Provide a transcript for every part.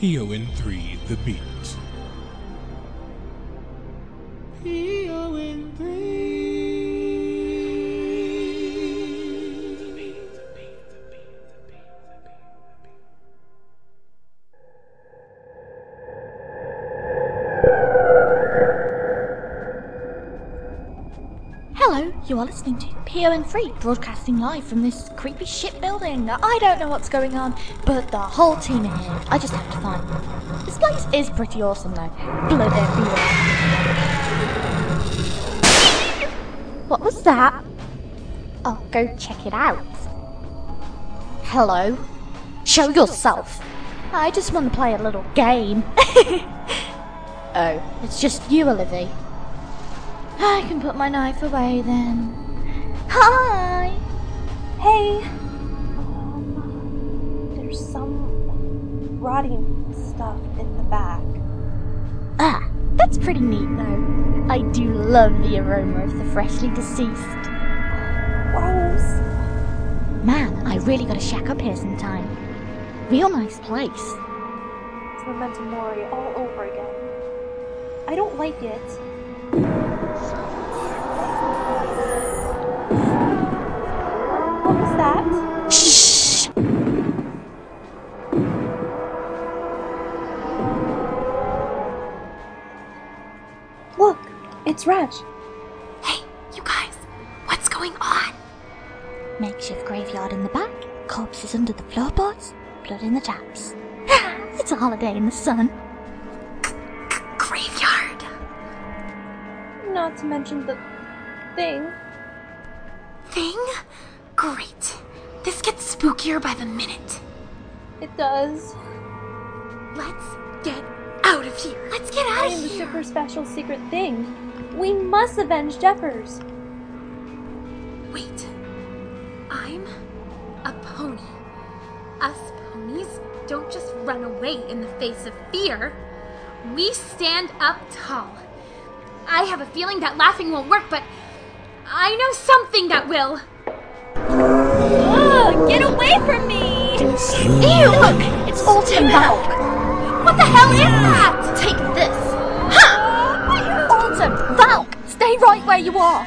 PON3 The Beat. PON3 Hello, you are listening to PON3, broadcasting live from this creepy shit building. I don't know what's going on, but the whole team are here. I just have to find them. This place is pretty awesome though. Blood everywhere. What was that? I'll go check it out. Hello? Show yourself. I just want to play a little game. Oh, it's just you, Olivia. I can put my knife away then. Hi! Hey! There's some rotting stuff in the back. Ah, that's pretty neat though. I do love the aroma of the freshly deceased. Gross! Man, I really gotta shack up here sometime. Real nice place. It's Memento Mori all over again. I don't like it. What was that? Shh! Look, it's Raj. Hey, you guys, what's going on? Makeshift graveyard in the back, corpses under the floorboards, blood in the taps. It's a holiday in the sun. Graveyard. Not to mention the thing. Thing? Great. This gets spookier by the minute. It does. Let's get out of here. Let's get I out am of the here. super special secret thing. We must avenge Jeffers. Wait. I'm a pony. Us ponies don't just run away in the face of fear. We stand up tall. I have a feeling that laughing won't work, but I know something that will. Ugh, get away from me! Ew! Look! It's Alton Valk! What the hell is that? Take this! Ha! Alton Valk! Stay right where you are!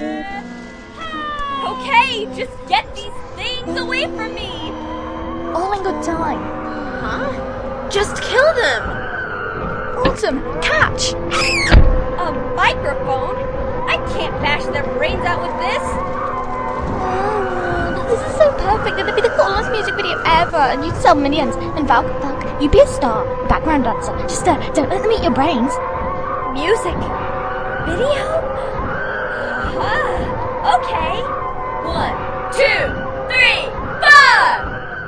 Okay, just get these things away from me! All in good time. Huh? Just kill them! Autumn, catch! A microphone? I can't bash their brains out with this! This is so perfect. It'd be the coolest music video ever. And you'd sell millions. And Valk, you'd be a star. Background dancer. Just don't let them eat your brains. Music? Video? Okay. 1, 2, 3, 4!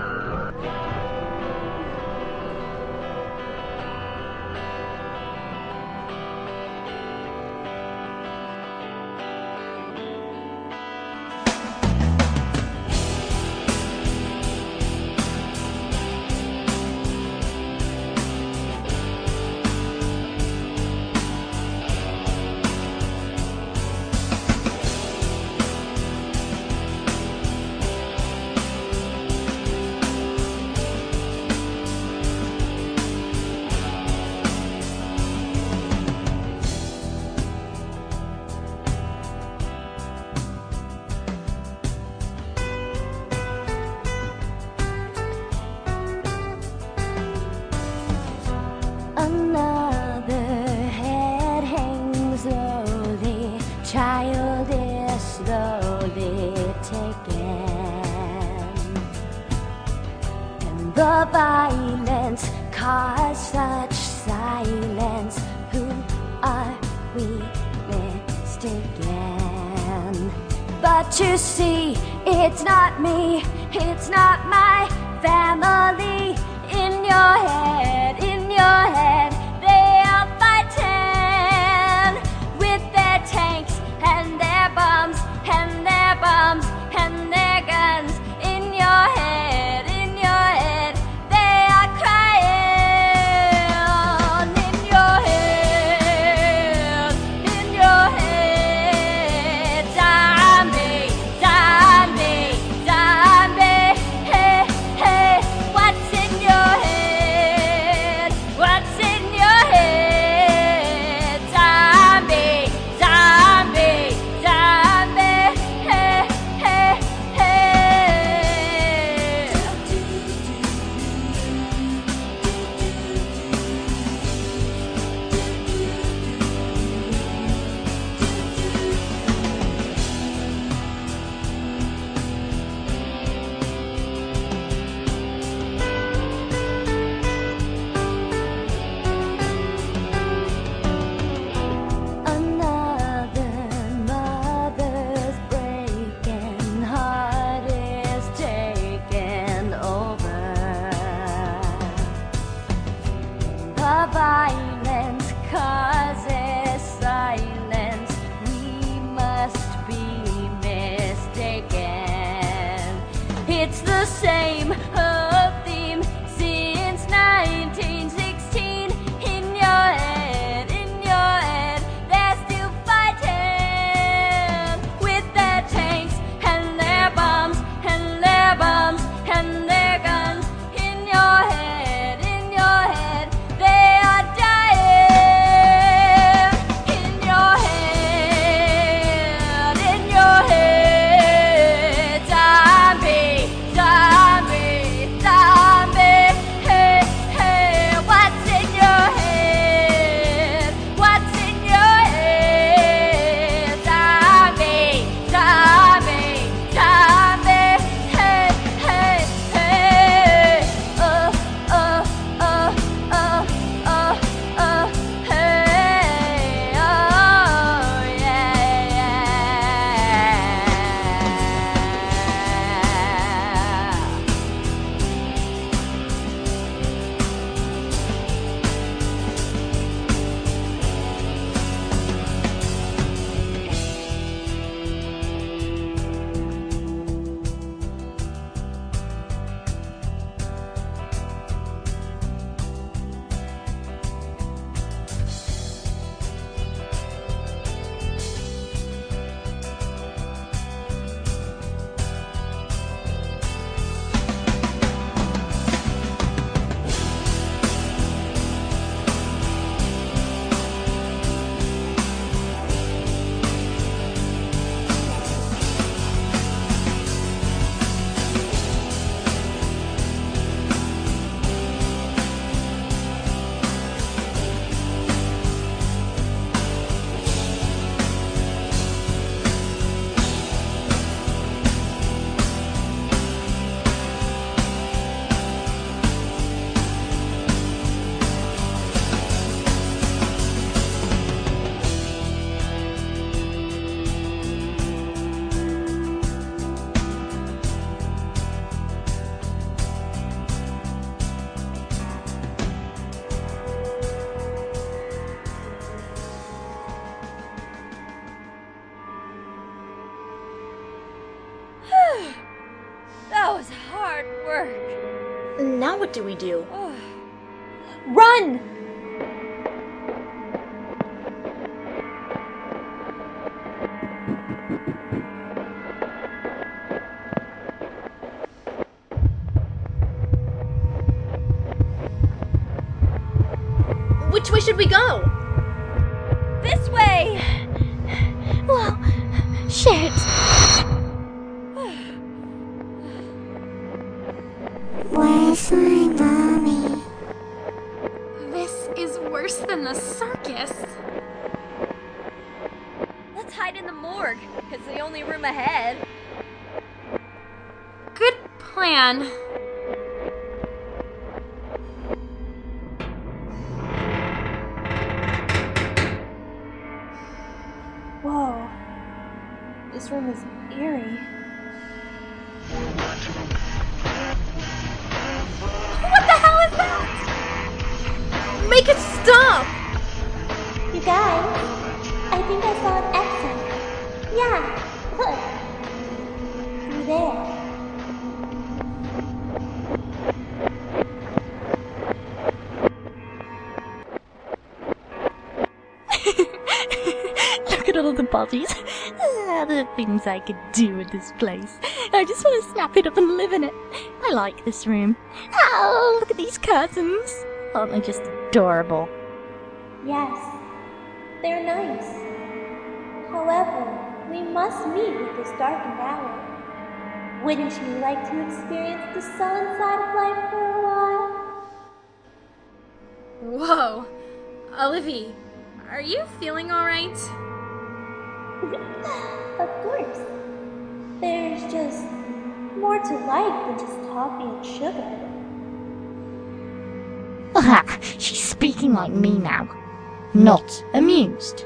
Another head hangs slowly, child is slowly taken, and the violence caused such silence. Who are we mistaken? But you see, it's not me, it's not my family. In your head, they are fighting with their tanks and their bombs and their bombs and their guns. In your head, they are crying. In your head, zombie, zombie, zombie. Hey, hey. Now what do we do? Run! Which way should we go? This way! Well, shit. Where's my mommy? This is worse than the circus. Let's hide in the morgue. It's the only room ahead. Good plan. Whoa. This room is eerie. What the hell is that? Make it stop! You guys, I think I saw an exit. Yeah, look. Through there. Look at all the bodies. The things I could do with this place. I just want to snap it up and live in it. I like this room. Oh, look at these curtains. Aren't they just adorable? Yes, they're nice. However, we must meet with this darkened hour. Wouldn't you like to experience the sullen side of life for a while? Whoa. Olivia, are you feeling alright? Of course. There's just more to life than just coffee and sugar. Aha, she's speaking like me now. Not amused.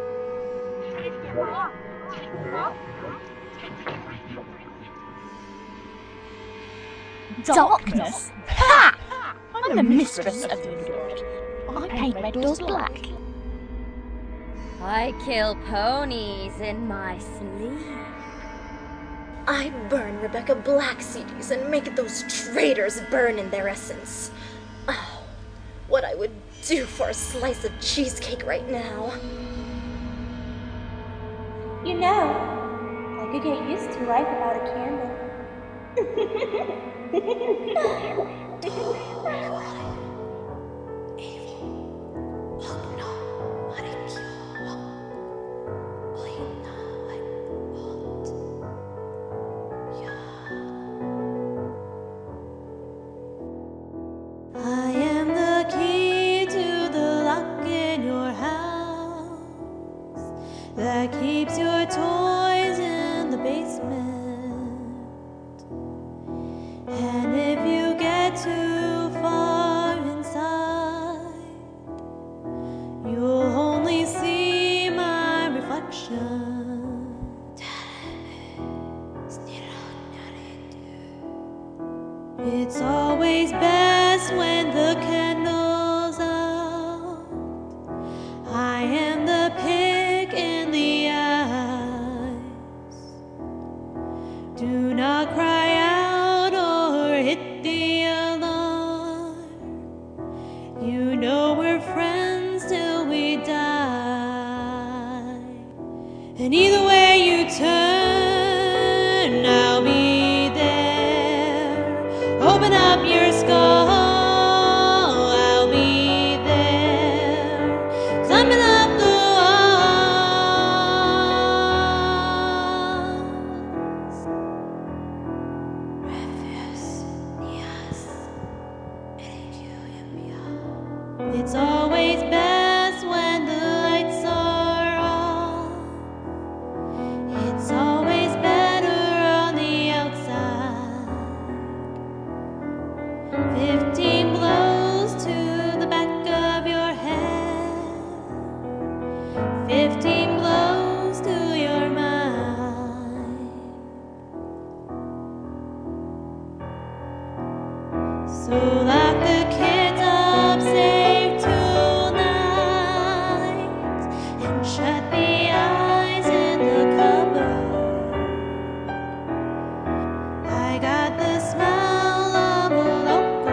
Darkness? Ha! I'm the mistress of the indoors. I paint red doors black. I kill ponies in my sleep. I burn Rebecca Black CDs and make those traitors burn in their essence. Oh, what I would do for a slice of cheesecake right now. You know, I could get used to life without a candle. I am the key to the lock in your house that keeps your toys in the basement. And if you get too far inside, you'll only see my reflection. It's always best when the candle's out. I am the pick in the eyes. Do not cry out or hit the alarm. You know we're friends till we die. And either way you turn, I'll be there. Open up your skull, I'll be there. Climbing up the walls. Refuse, Nias, it's always best when the lights are off. It's always better on the outside. 15 blows to the back of your head. 15 blows to your mind. So lock the kids up safe tonight and shut the eyes in the cupboard. I got the smell of a local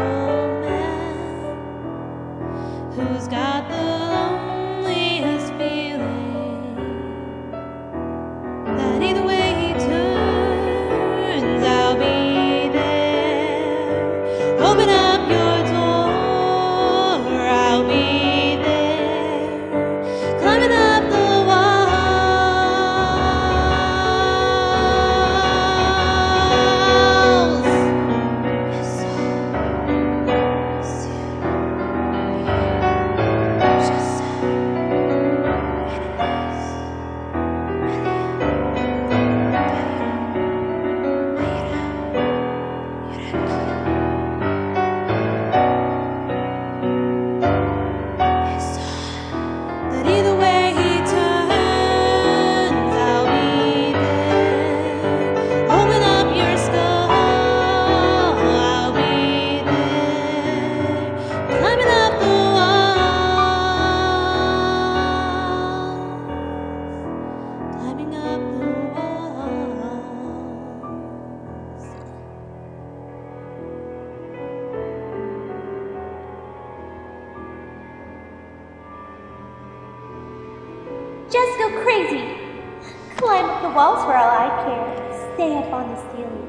climb up the walls for all I care. Stay up on the ceiling.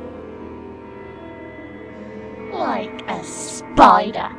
Like a spider.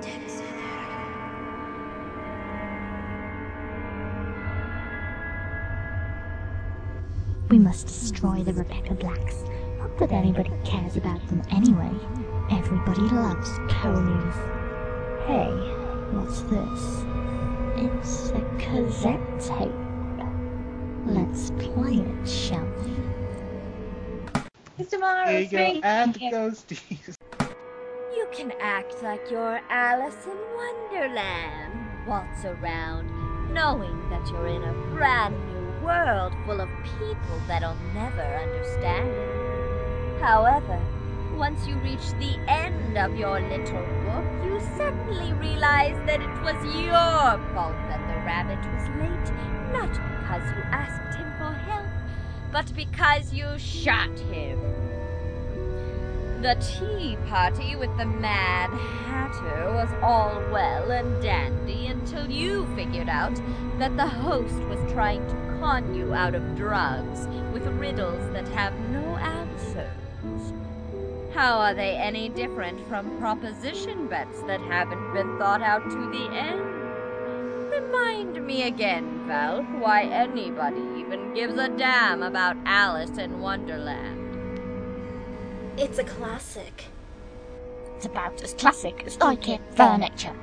We must destroy the Rebecca Blacks. Not that anybody cares about them anyway. Everybody loves conies. Hey, what's this? It's a cassette tape. Let's play it, shall we? Mr. Morris, There you go, and the ghosties. You can act like you're Alice in Wonderland. Waltz around, knowing that you're in a brand new world full of people that'll never understand you. However, once you reach the end of your little book, you suddenly realize that it was your fault that the rabbit was late, not because you asked him for help, but because you shot him. The tea party with the Mad Hatter was all well and dandy until you figured out that the host was trying to con you out of drugs with riddles that have no answers. How are they any different from proposition bets that haven't been thought out to the end? Remind me again, Val, why anybody even gives a damn about Alice in Wonderland. It's a classic. It's about as classic as IKEA furniture.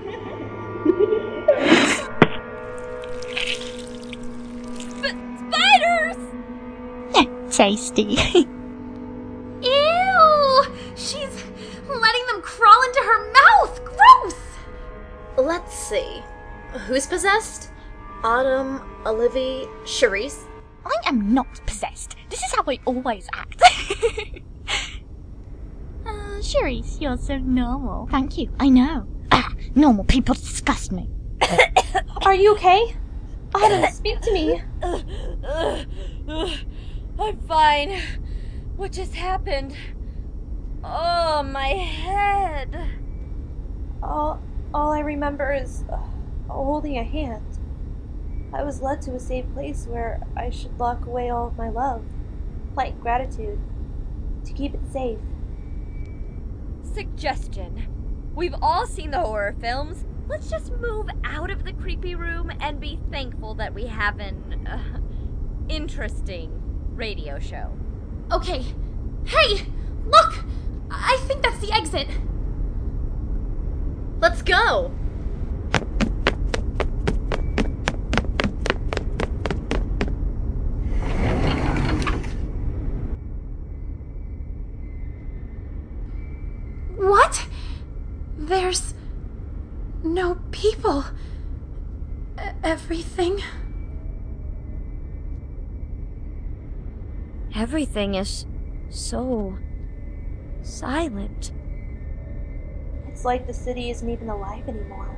Spiders! Tasty. Ew! She's letting them crawl into her mouth! Gross! Let's see. Who's possessed? Autumn, Olivia, Charisse? I am not possessed. This is how I always act. Charisse, you're so normal. Thank you, I know. Normal people disgust me. Are you okay? Autumn, speak to me. I'm fine. What just happened? Oh, my head. All I remember is holding a hand. I was led to a safe place where I should lock away all of my love, like gratitude, to keep it safe. Suggestion. We've all seen the horror films. Let's just move out of the creepy room and be thankful that we have an interesting radio show. Okay. Hey! Look! I think that's the exit. Let's go! What? There's no people. Everything is so silent. It's like the city isn't even alive anymore.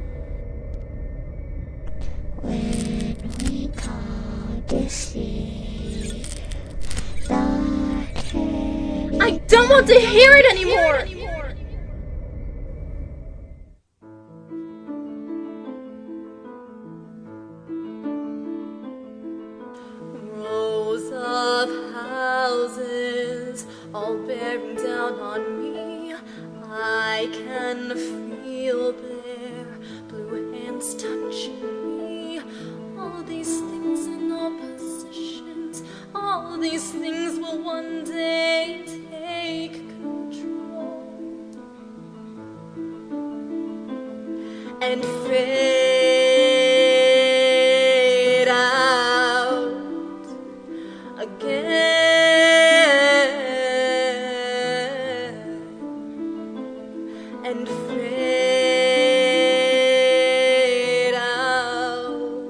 I don't want to hear it anymore! Rows of houses all bearing down on me. I can feel their blue hands touching me. All these things in oppositions, all these things will one day take control and fade out again. And fade out.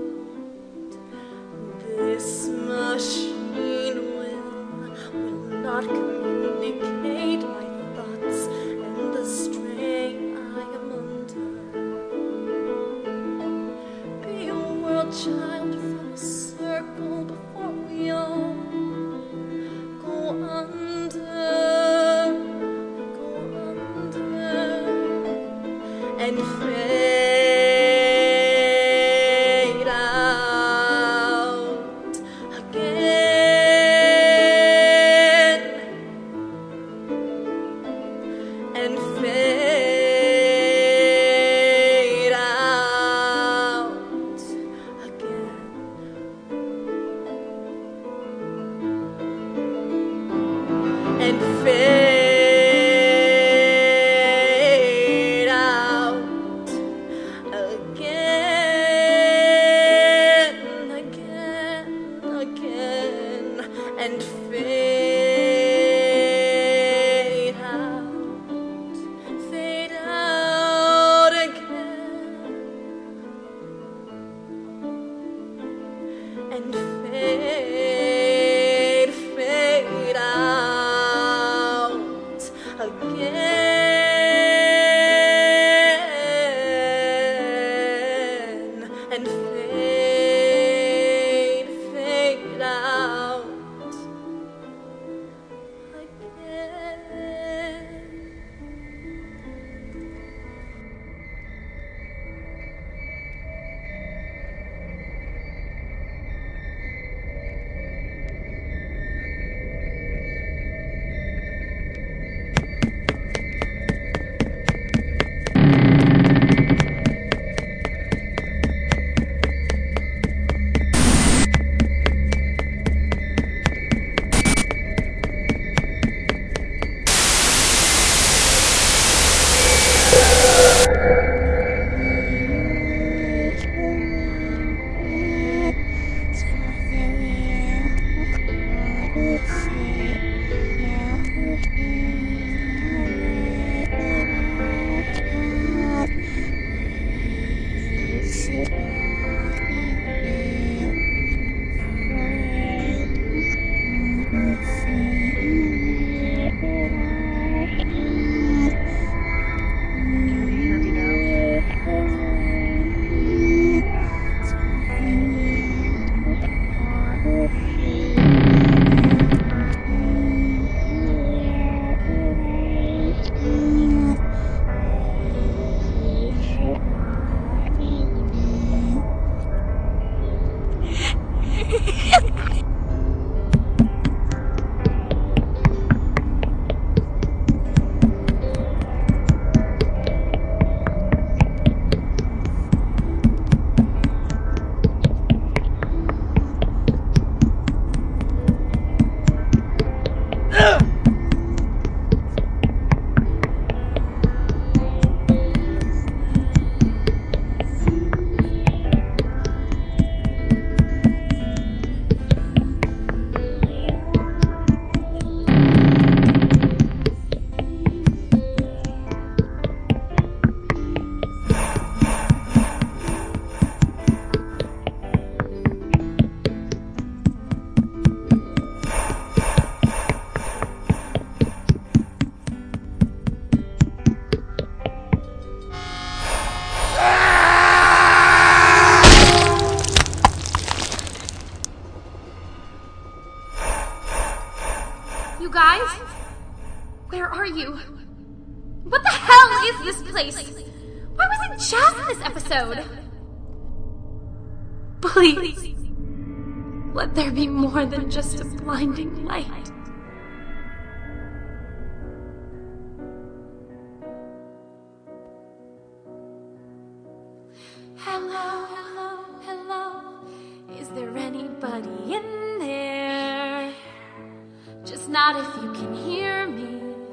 This machine will not communicate my thoughts and the strain I am under. Be a world child from a circle before we all go under. And fade out again. this place? Why wasn't Jazz in this episode? Please, let there be more than just a blinding light. Hello, hello, hello. Is there anybody in there? Just not if you can hear me.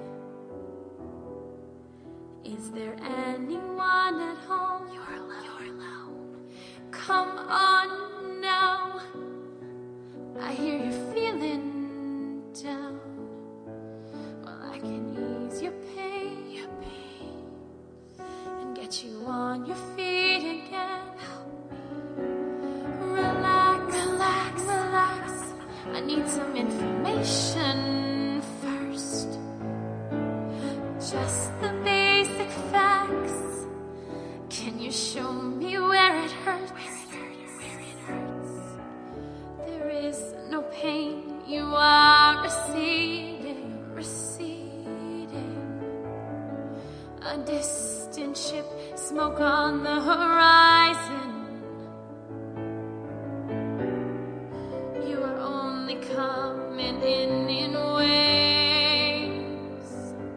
Is there anyone at home? You're alone. Come on now. I hear you're feeling down. Well, I can ease your pain, and get you on your feet again. Relax, relax, relax. I need some information first. Just the basic facts. Can you show me where it hurts? There is no pain. You are receding, receding. A distant ship, smoke on the horizon. You are only coming in waves.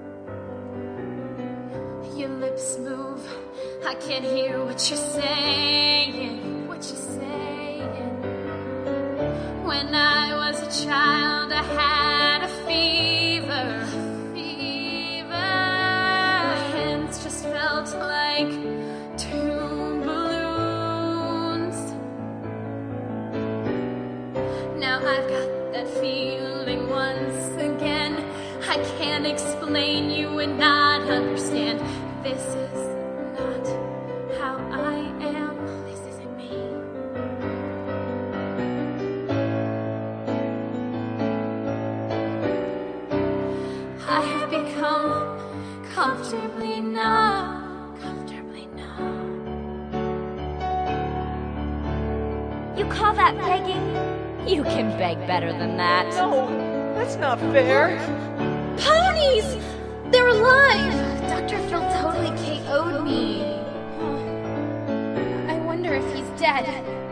Your lips move, I can't hear what you're saying, what you're saying. When I was a child, I had a fever, My hands just felt like two balloons. Now I've got that feeling once again. I can't explain, you would not understand. This is not how I am. This isn't me. I have become comfortably numb. Comfortably numb. You call that begging? You can beg better than that. No, that's not fair. Ponies! They're alive! Dr. Phil totally KO'd me. I wonder if he's dead.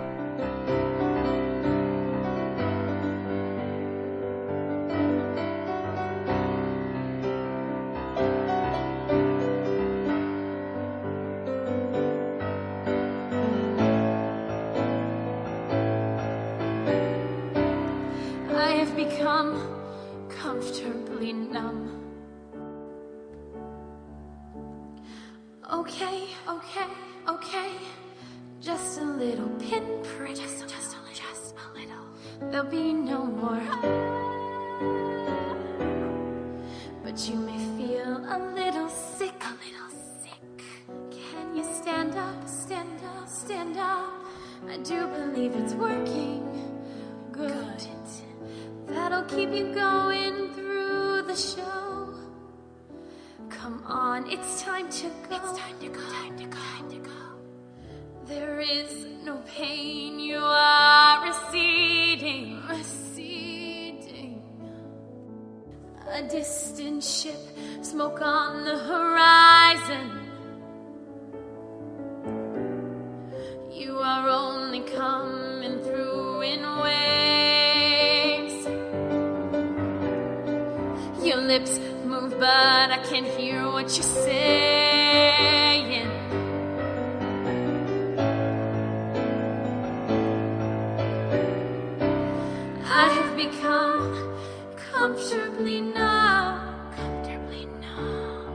I have become comfortably numb. Okay, okay, okay. Just a little pinprick. Just a little. There'll be no more. But you may feel a little sick. Can you stand up, stand up, stand up? I do believe it's working. Good. That'll keep you going through the show. Come on, it's time to go. It's time to go. There is no pain. You are receding, receding. A distant ship, smoke on the horizon. You are only coming through in waves. Your lips move, but I can't hear what you're saying. I have become comfortably numb. Comfortably numb.